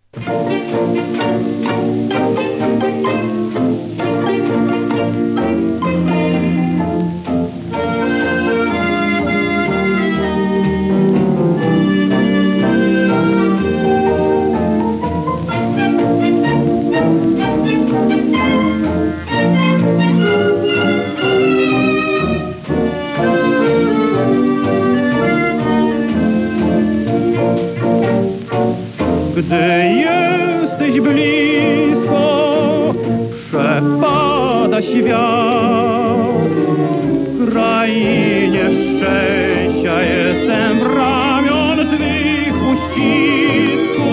Gdy jesteś blisko, przepada świat. W krainie szczęścia jestem w ramion twych uścisku.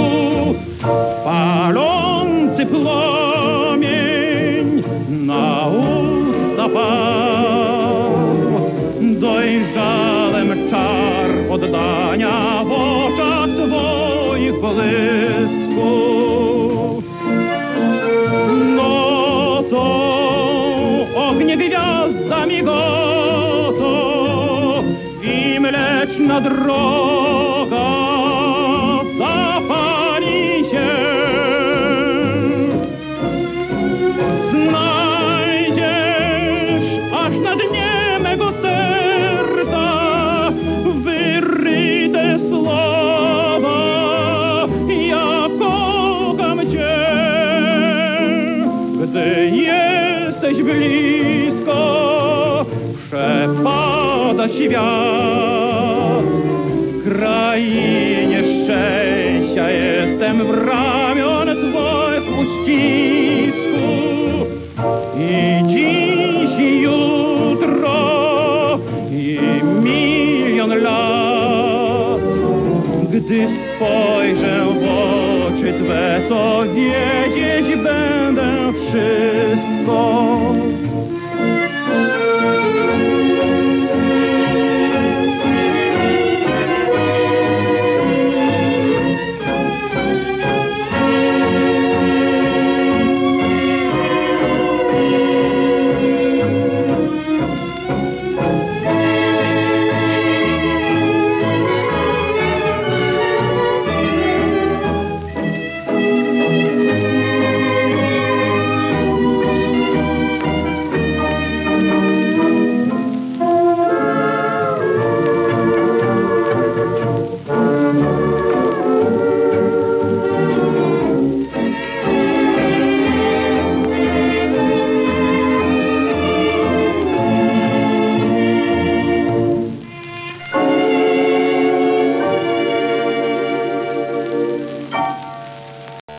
Palący płomień na usta padł. Dojrzałem czar oddania w oczach twoich błysków. Nocą ognie gwiazd zamigotą i mleczna droga zapali się. Znajdziesz aż na dnie mego serca wyryte słowa: ja kocham cię. Gdy jesteś blisko, przepada świat. W krainie szczęścia jestem w ramion twoich uścisku. I dziś, i jutro, i milion lat, gdy spojrzę w